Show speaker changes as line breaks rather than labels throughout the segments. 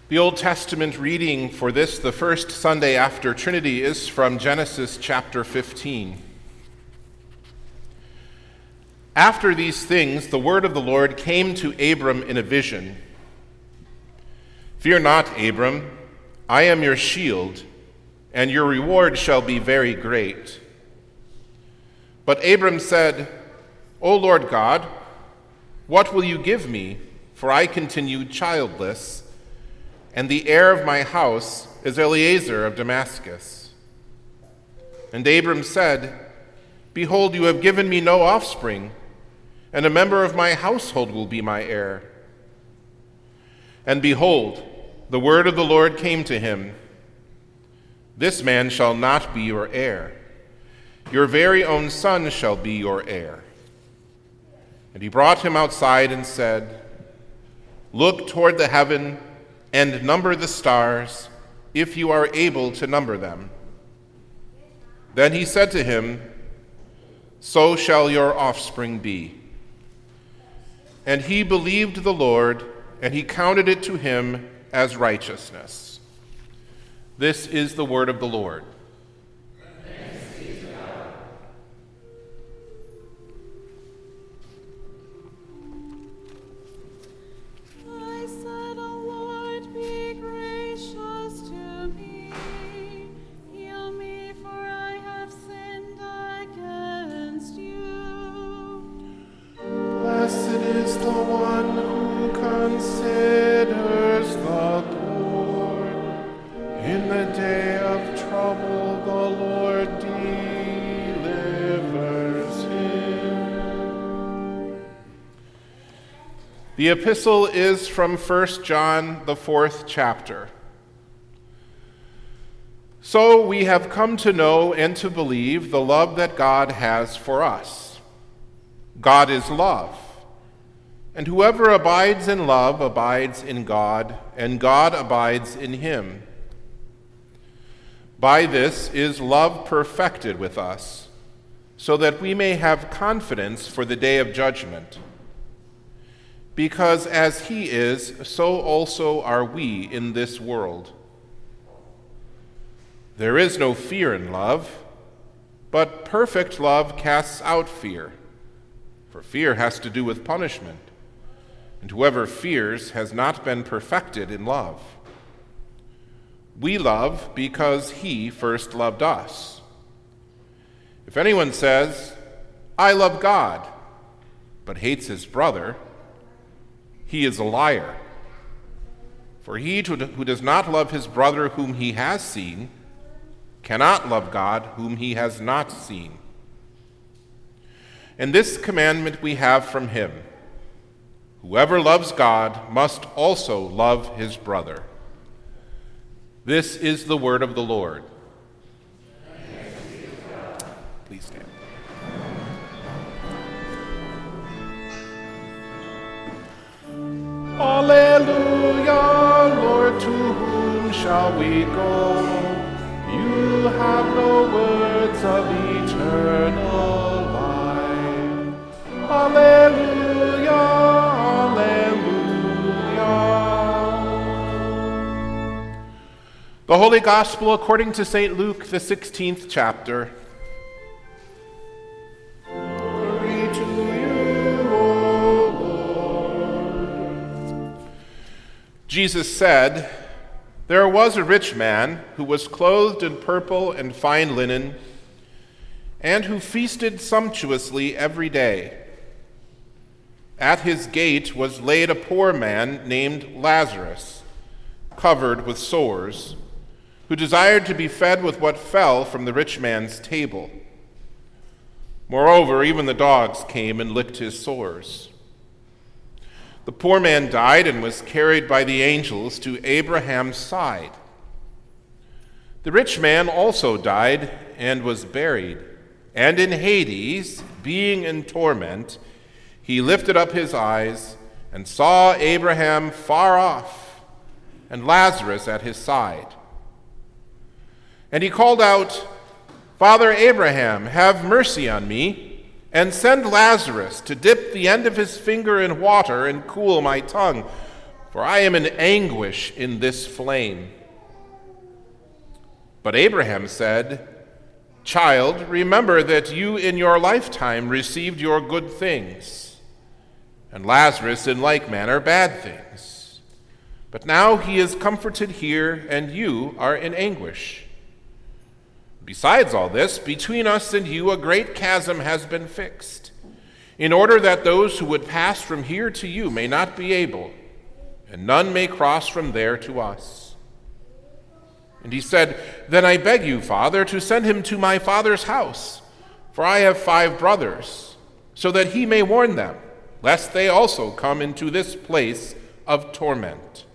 The Old Testament reading for this, the first Sunday after Trinity, is from Genesis chapter 15. After these things, the word of the Lord came to Abram in a vision. "Fear not, Abram, I am your shield, and your reward shall be very great." But Abram said, "O Lord God, what will you give me? For I continue childless, and the heir of my house is Eliezer of Damascus." And Abram said, "Behold, you have given me no offspring, and a member of my household will be my heir." And behold, the word of the Lord came to him, "This man shall not be your heir. Your very own son shall be your heir." And he brought him outside and said, "Look toward the heaven and number the stars, if you are able to number them." Then he said to him, "So shall your offspring be." And he believed the Lord, and he counted it to him as righteousness. This is the word of the Lord.
Thanks be to God.
I said, "O Lord, be gracious to me. Heal me, for I have sinned against you."
Blessed is the one who considers the poor. In the day of trouble, the Lord delivers him. The epistle is from 1 John, the 4th chapter. So we have come to know and to believe the love that God has for us. God is love, and whoever abides in love abides in God, and God abides in him. By this is love perfected with us, so that we may have confidence for the day of judgment. Because as he is, so also are we in this world. There is no fear in love, but perfect love casts out fear, for fear has to do with punishment, and whoever fears has not been perfected in love. We love because he first loved us. If anyone says, "I love God," but hates his brother, he is a liar. For he who does not love his brother whom he has seen cannot love God whom he has not seen. And this commandment we have from him: whoever loves God must also love his brother. This is the word of the Lord. Please stand. Alleluia, Lord, to whom shall we go? You have no words of eternal life. Alleluia, alleluia. The Holy Gospel according to St. Luke, the 16th chapter. Glory to you, O Lord. Jesus said, "There was a rich man who was clothed in purple and fine linen, and who feasted sumptuously every day. At his gate was laid a poor man named Lazarus, covered with sores, who desired to be fed with what fell from the rich man's table. Moreover, even the dogs came and licked his sores. The poor man died and was carried by the angels to Abraham's side. The rich man also died and was buried, and in Hades, being in torment, he lifted up his eyes and saw Abraham far off and Lazarus at his side. And he called out, 'Father Abraham, have mercy on me, and send Lazarus to dip the end of his finger in water and cool my tongue, for I am in anguish in this flame." But Abraham said, "Child, remember that you in your lifetime received your good things, and Lazarus in like manner bad things. But now he is comforted here, and you are in anguish. Besides all this, between us and you a great chasm has been fixed, in order that those who would pass from here to you may not be able, and none may cross from there to us." And he said, "Then I beg you, Father, to send him to my father's house, for I have 5 brothers, so that he may warn them, lest they also come into this place of torment."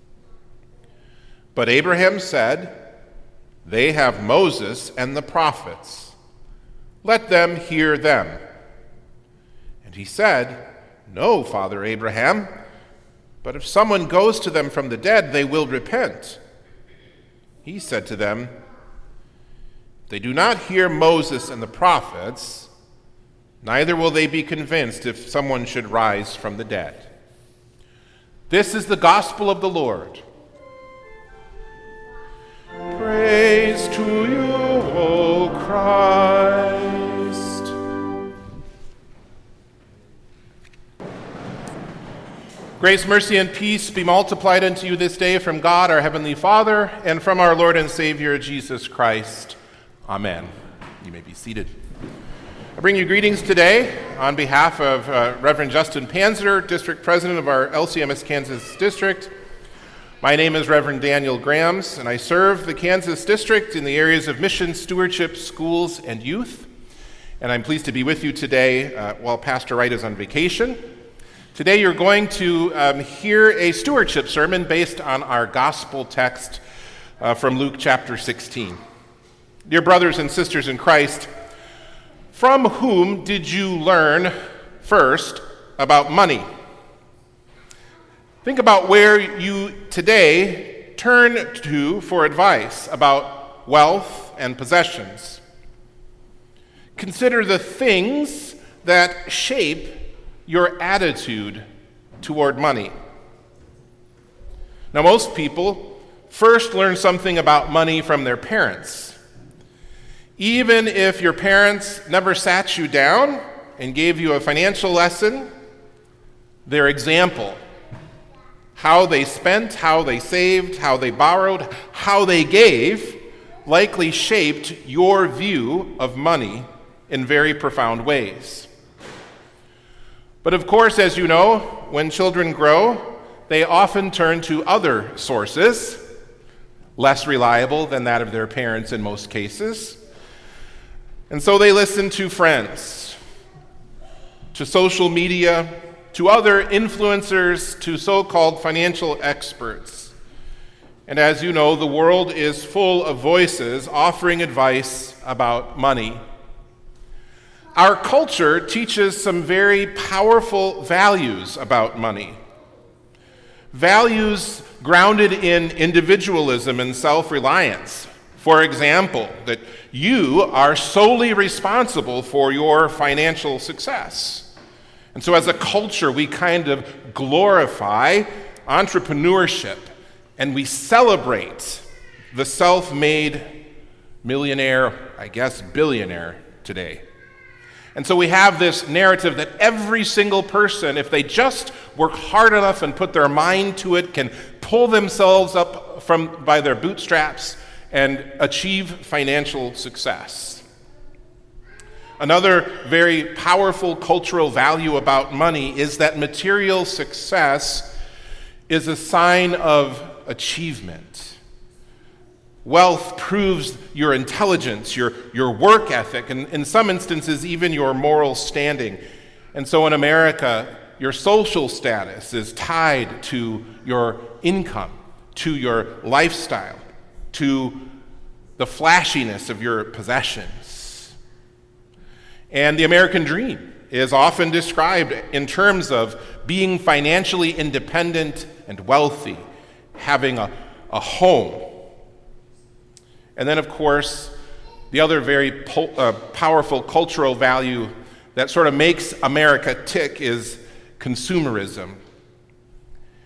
But Abraham said, "They have Moses and the prophets. Let them hear them." And he said, "No, Father Abraham, but if someone goes to them from the dead, they will repent." He said to them, "They do not hear Moses and the prophets, neither will they be convinced if someone should rise from the dead." This is the gospel of the Lord. Praise to you, O Christ. Grace, mercy, and peace be multiplied unto you this day from God, our Heavenly Father, and from our Lord and Savior, Jesus Christ. Amen. You may be seated. I bring you greetings today on behalf of Reverend Justin Panzer, District President of our LCMS Kansas District. My name is Reverend Daniel Grams, and I serve the Kansas District in the areas of mission, stewardship, schools, and youth. And I'm pleased to be with you today while Pastor Wright is on vacation. Today you're going to hear a stewardship sermon based on our gospel text from Luke chapter 16. Dear brothers and sisters in Christ, from whom did you learn first about money? Think about where you today turn to for advice about wealth and possessions. Consider the things that shape your attitude toward money. Now, most people first learn something about money from their parents. Even if your parents never sat you down and gave you a financial lesson, their example, how they spent, how they saved, how they borrowed, how they gave, likely shaped your view of money in very profound ways. But of course, as you know, when children grow, they often turn to other sources, less reliable than that of their parents in most cases. And so they listen to friends, to social media, to other influencers, to so-called financial experts. And as you know, the world is full of voices offering advice about money. Our culture teaches some very powerful values about money. Values grounded in individualism and self-reliance. For example, that you are solely responsible for your financial success. And so as a culture, we kind of glorify entrepreneurship, and we celebrate the self-made millionaire, I guess billionaire today. And so we have this narrative that every single person, if they just work hard enough and put their mind to it, can pull themselves up by their bootstraps and achieve financial success. Another very powerful cultural value about money is that material success is a sign of achievement. Wealth proves your intelligence, your work ethic, and in some instances, even your moral standing. And so in America, your social status is tied to your income, to your lifestyle, to the flashiness of your possessions. And the American dream is often described in terms of being financially independent and wealthy, having a home. And then, of course, the other very powerful cultural value that sort of makes America tick is consumerism.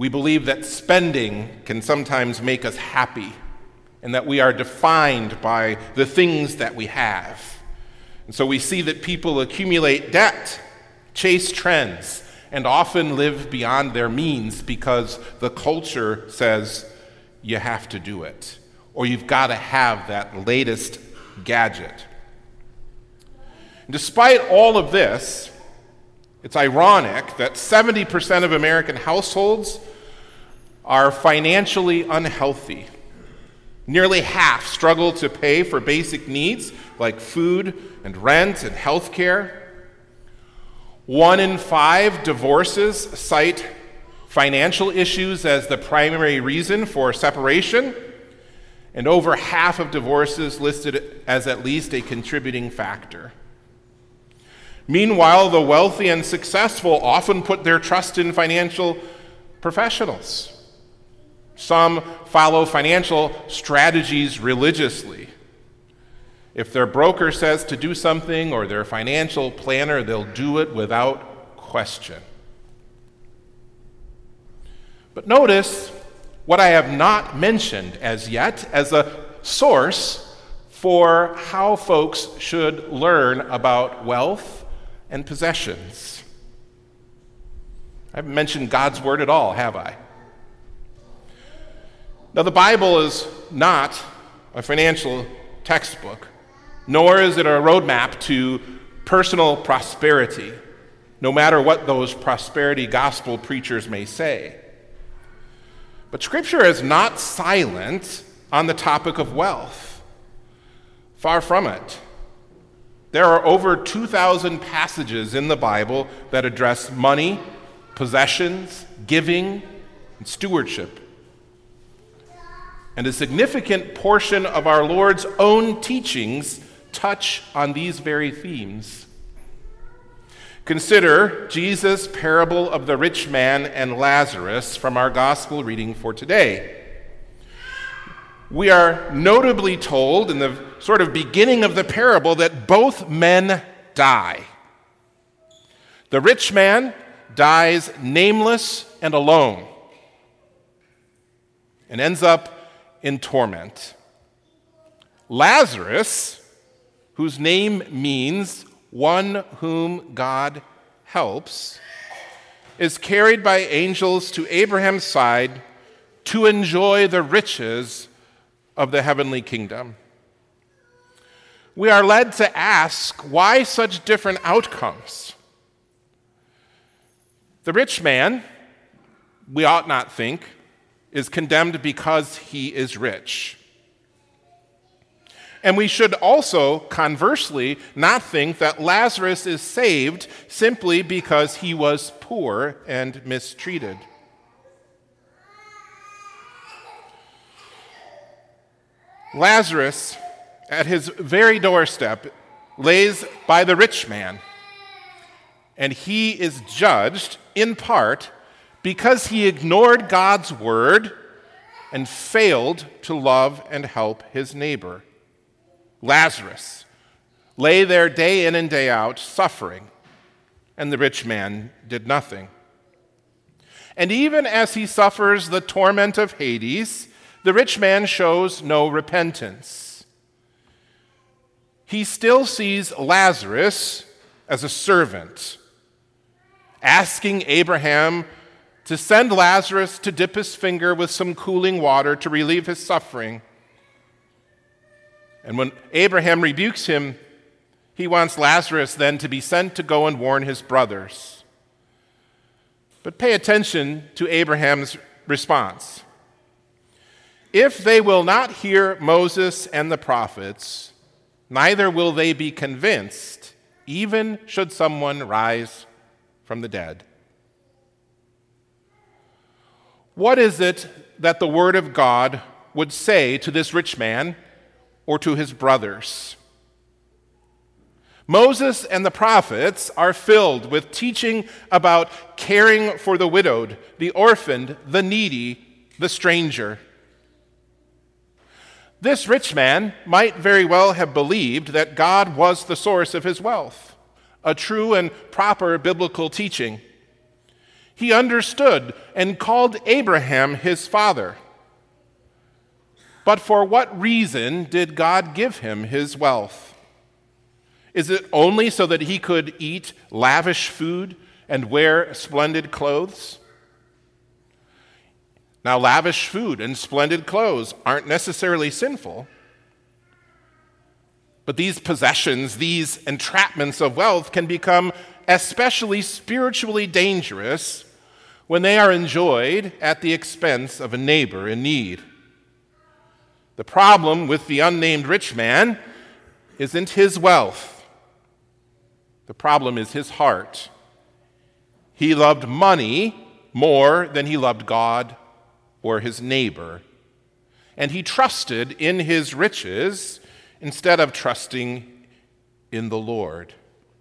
We believe that spending can sometimes make us happy and that we are defined by the things that we have. And so we see that people accumulate debt, chase trends, and often live beyond their means because the culture says you have to do it, or you've got to have that latest gadget. And despite all of this, it's ironic that 70% of American households are financially unhealthy. Nearly half struggle to pay for basic needs like food and rent and health care. 1 in 5 divorces cite financial issues as the primary reason for separation, and over half of divorces listed as at least a contributing factor. Meanwhile, the wealthy and successful often put their trust in financial professionals. Some follow financial strategies religiously. If their broker says to do something or their financial planner, they'll do it without question. But notice what I have not mentioned as yet as a source for how folks should learn about wealth and possessions. I haven't mentioned God's word at all, have I? Now, the Bible is not a financial textbook, nor is it a roadmap to personal prosperity, no matter what those prosperity gospel preachers may say. But Scripture is not silent on the topic of wealth. Far from it. There are over 2,000 passages in the Bible that address money, possessions, giving, and stewardship. And a significant portion of our Lord's own teachings touch on these very themes. Consider Jesus' parable of the rich man and Lazarus from our gospel reading for today. We are notably told in the sort of beginning of the parable that both men die. The rich man dies nameless and alone and ends up in torment. Lazarus, whose name means one whom God helps, is carried by angels to Abraham's side to enjoy the riches of the heavenly kingdom. We are led to ask, why such different outcomes? The rich man, we ought not think, is condemned because he is rich. And we should also, conversely, not think that Lazarus is saved simply because he was poor and mistreated. Lazarus, at his very doorstep, lays by the rich man, and he is judged in part because he ignored God's word and failed to love and help his neighbor. Lazarus lay there day in and day out, suffering, and the rich man did nothing. And even as he suffers the torment of Hades, the rich man shows no repentance. He still sees Lazarus as a servant, asking Abraham to send Lazarus to dip his finger with some cooling water to relieve his suffering. And when Abraham rebukes him, he wants Lazarus then to be sent to go and warn his brothers. But pay attention to Abraham's response. If they will not hear Moses and the prophets, neither will they be convinced, even should someone rise from the dead. What is it that the Word of God would say to this rich man or to his brothers? Moses and the prophets are filled with teaching about caring for the widowed, the orphaned, the needy, the stranger. This rich man might very well have believed that God was the source of his wealth, a true and proper biblical teaching. He understood and called Abraham his father. But for what reason did God give him his wealth? Is it only so that he could eat lavish food and wear splendid clothes? Now, lavish food and splendid clothes aren't necessarily sinful, but these possessions, these entrapments of wealth can become especially spiritually dangerous when they are enjoyed at the expense of a neighbor in need. The problem with the unnamed rich man isn't his wealth. The problem is his heart. He loved money more than he loved God or his neighbor, and he trusted in his riches instead of trusting in the Lord.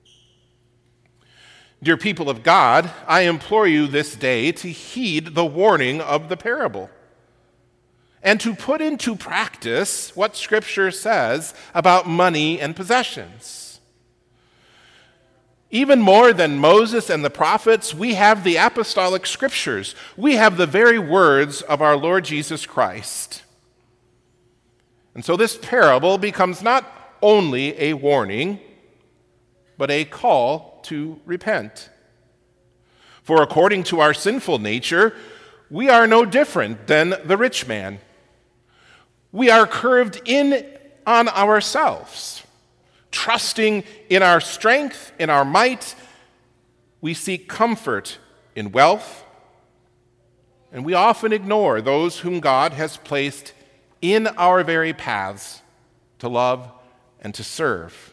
Dear people of God, I implore you this day to heed the warning of the parable and to put into practice what Scripture says about money and possessions. Even more than Moses and the prophets, we have the apostolic scriptures. We have the very words of our Lord Jesus Christ. And so this parable becomes not only a warning, but a call to repent. For according to our sinful nature, we are no different than the rich man. We are curved in on ourselves. Trusting in our strength, in our might, we seek comfort in wealth, and we often ignore those whom God has placed in our very paths to love and to serve.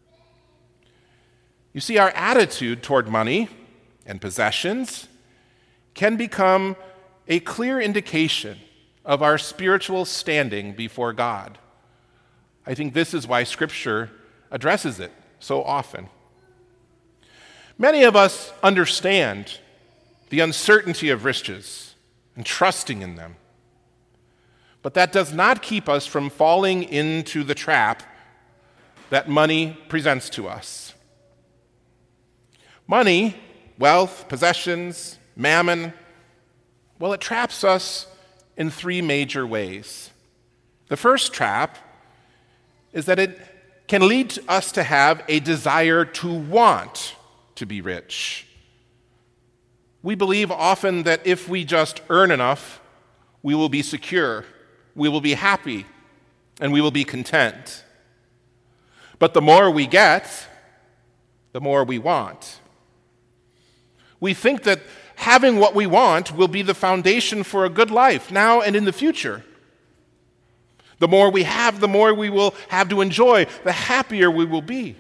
You see, our attitude toward money and possessions can become a clear indication of our spiritual standing before God. I think this is why Scripture addresses it so often. Many of us understand the uncertainty of riches and trusting in them, but that does not keep us from falling into the trap that money presents to us. Money, wealth, possessions, mammon, well, it traps us in three major ways. The first trap is that it can lead us to have a desire to want to be rich. We believe often that if we just earn enough, we will be secure, we will be happy, and we will be content. But the more we get, the more we want. We think that having what we want will be the foundation for a good life now and in the future. The more we have, the more we will have to enjoy, the happier we will be.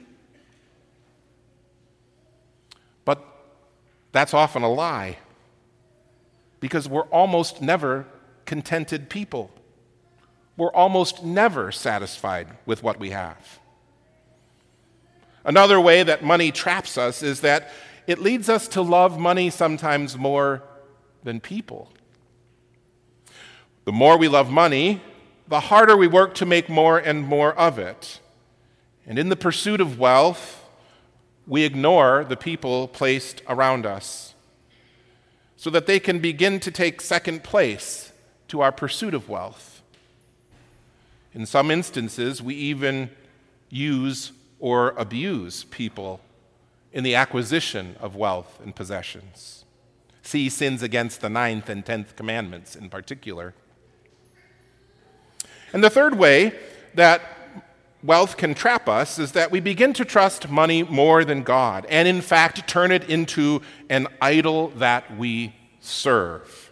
But that's often a lie, because we're almost never contented people. We're almost never satisfied with what we have. Another way that money traps us is that it leads us to love money sometimes more than people. The more we love money, the harder we work to make more and more of it. And in the pursuit of wealth, we ignore the people placed around us so that they can begin to take second place to our pursuit of wealth. In some instances, we even use or abuse people in the acquisition of wealth and possessions. See sins against the 9th and 10th commandments in particular. And the third way that wealth can trap us is that we begin to trust money more than God, and in fact turn it into an idol that we serve.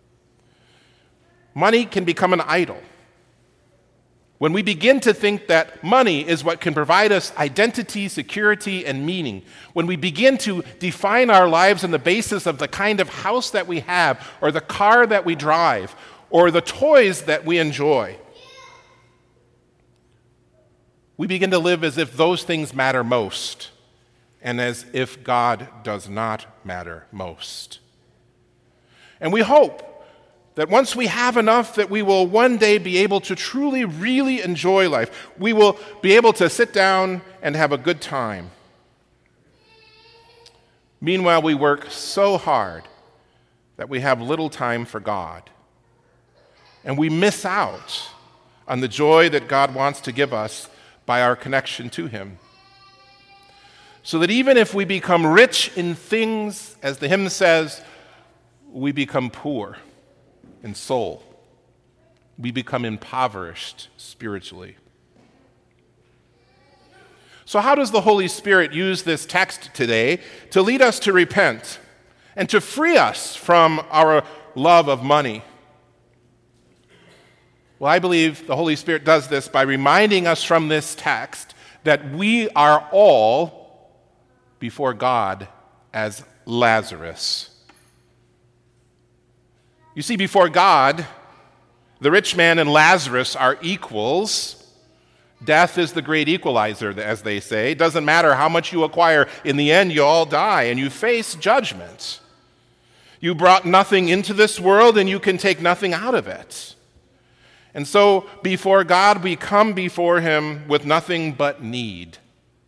Money can become an idol when we begin to think that money is what can provide us identity, security, and meaning. When we begin to define our lives on the basis of the kind of house that we have, or the car that we drive, or the toys that we enjoy, we begin to live as if those things matter most, and as if God does not matter most. And we hope that once we have enough, that we will one day be able to truly, really enjoy life. We will be able to sit down and have a good time. Meanwhile, we work so hard that we have little time for God. And we miss out on the joy that God wants to give us by our connection to him. So that even if we become rich in things, as the hymn says, we become poor in soul. We become impoverished spiritually. So how does the Holy Spirit use this text today to lead us to repent and to free us from our love of money? Well, I believe the Holy Spirit does this by reminding us from this text that we are all before God as Lazarus. You see, before God, the rich man and Lazarus are equals. Death is the great equalizer, as they say. It doesn't matter how much you acquire. In the end, you all die, and you face judgment. You brought nothing into this world, and you can take nothing out of it. And so, before God, we come before him with nothing but need.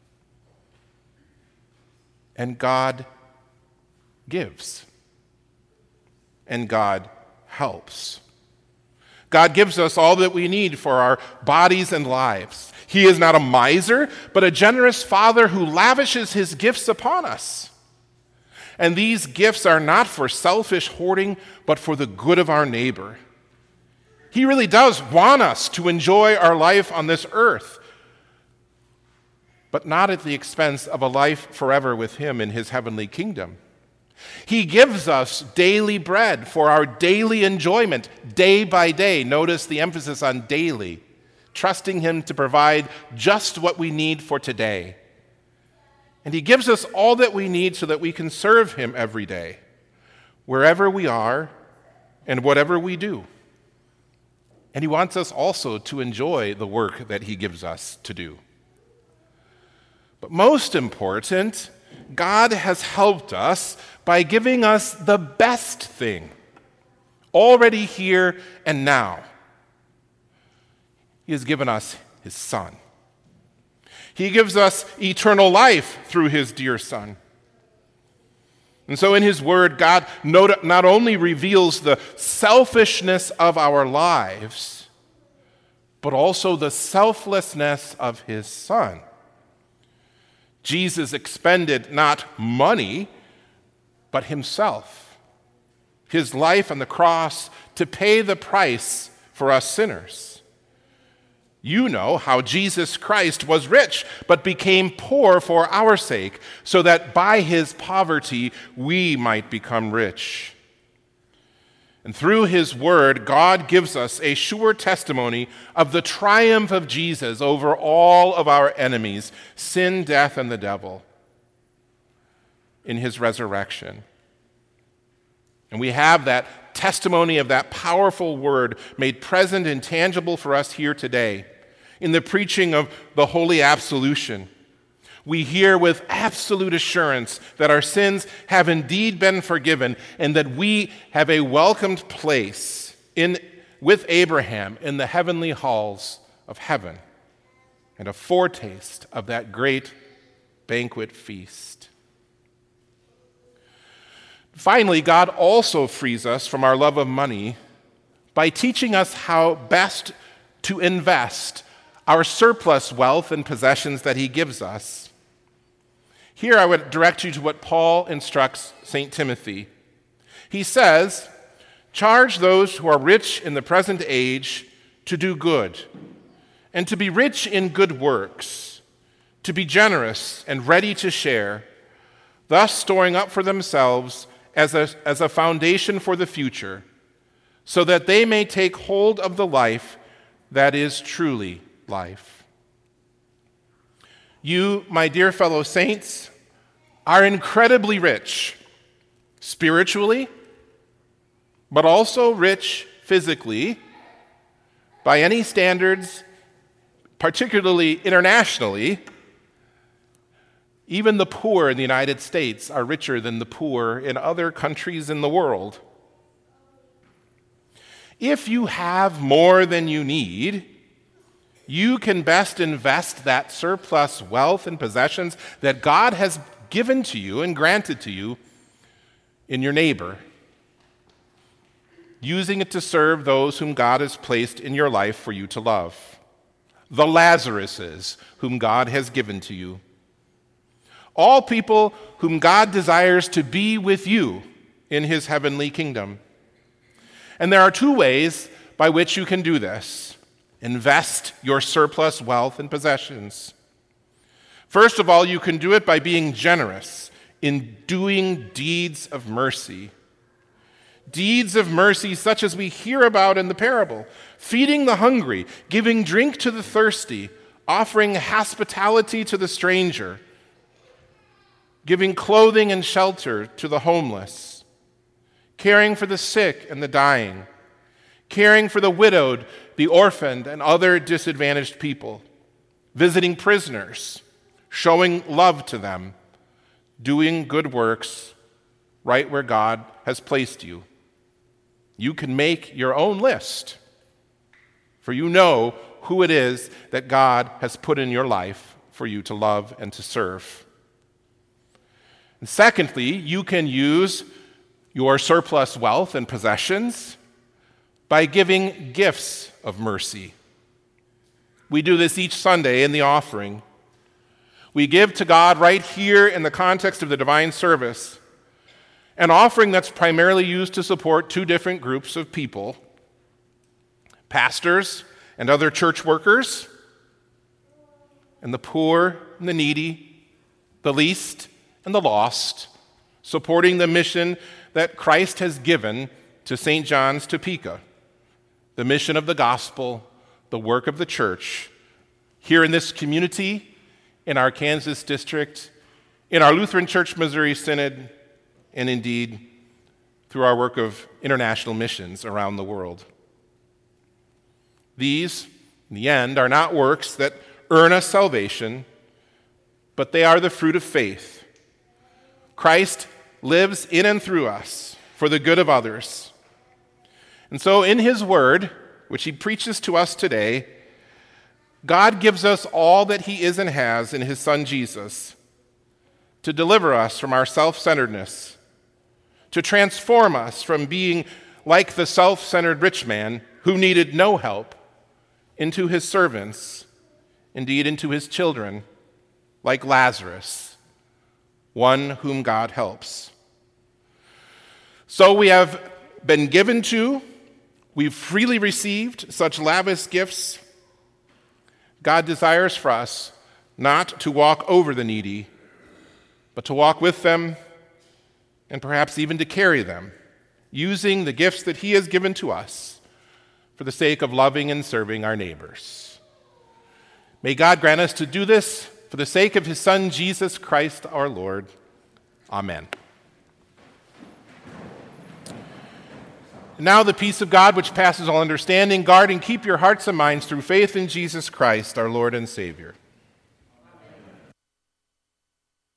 And God gives. And God helps. God gives us all that we need for our bodies and lives. He is not a miser, but a generous Father who lavishes his gifts upon us. And these gifts are not for selfish hoarding, but for the good of our neighbor. He really does want us to enjoy our life on this earth, but not at the expense of a life forever with him in his heavenly kingdom. He gives us daily bread for our daily enjoyment, day by day. Notice the emphasis on daily, trusting him to provide just what we need for today. And he gives us all that we need so that we can serve him every day, wherever we are and whatever we do. And he wants us also to enjoy the work that he gives us to do. But most important, God has helped us by giving us the best thing, already here and now. He has given us his Son. He gives us eternal life through his dear Son. And so in his word, God not only reveals the selfishness of our lives, but also the selflessness of his Son. Jesus expended not money, but himself, his life on the cross to pay the price for us sinners. You know how Jesus Christ was rich, but became poor for our sake, so that by his poverty we might become rich. And through his word, God gives us a sure testimony of the triumph of Jesus over all of our enemies, sin, death, and the devil, in his resurrection. And we have that testimony of that powerful word made present and tangible for us here today in the preaching of the Holy Absolution. We hear with absolute assurance that our sins have indeed been forgiven and that we have a welcomed place with Abraham in the heavenly halls of heaven and a foretaste of that great banquet feast. Finally, God also frees us from our love of money by teaching us how best to invest our surplus wealth and possessions that he gives us. Here I would direct you to what Paul instructs St. Timothy. He says, "Charge those who are rich in the present age to do good, and to be rich in good works, to be generous and ready to share, thus storing up for themselves as a foundation for the future, so that they may take hold of the life that is truly life." You, my dear fellow saints, are incredibly rich spiritually, but also rich physically by any standards, particularly internationally. Even the poor in the United States are richer than the poor in other countries in the world. If you have more than you need, you can best invest that surplus wealth and possessions that God has given to you and granted to you in your neighbor, using it to serve those whom God has placed in your life for you to love, the Lazaruses whom God has given to you, all people whom God desires to be with you in his heavenly kingdom. And there are two ways by which you can do this. Invest your surplus wealth and possessions. First of all, you can do it by being generous in doing deeds of mercy. Deeds of mercy such as we hear about in the parable, feeding the hungry, giving drink to the thirsty, offering hospitality to the stranger, giving clothing and shelter to the homeless, caring for the sick and the dying, caring for the widowed, the orphaned, and other disadvantaged people, visiting prisoners, showing love to them, doing good works right where God has placed you. You can make your own list, for you know who it is that God has put in your life for you to love and to serve. And secondly, you can use your surplus wealth and possessions by giving gifts of mercy. We do this each Sunday in the offering. We give to God right here in the context of the divine service an offering that's primarily used to support two different groups of people: pastors and other church workers, and the poor and the needy, the least and the lost, supporting the mission that Christ has given to St. John's Topeka, the mission of the gospel, the work of the church, here in this community, in our Kansas district, in our Lutheran Church Missouri Synod, and indeed through our work of international missions around the world. These, in the end, are not works that earn us salvation, but they are the fruit of faith. Christ lives in and through us for the good of others. And so in his word, which he preaches to us today, God gives us all that he is and has in his Son Jesus to deliver us from our self-centeredness, to transform us from being like the self-centered rich man who needed no help into his servants, indeed into his children, like Lazarus, one whom God helps. So we have been given to, we've freely received such lavish gifts. God desires for us not to walk over the needy, but to walk with them and perhaps even to carry them, using the gifts that he has given to us for the sake of loving and serving our neighbors. May God grant us to do this for the sake of his Son, Jesus Christ our Lord. Amen. Now the peace of God, which passes all understanding, guard and keep your hearts and minds through faith in Jesus Christ, our Lord and Savior.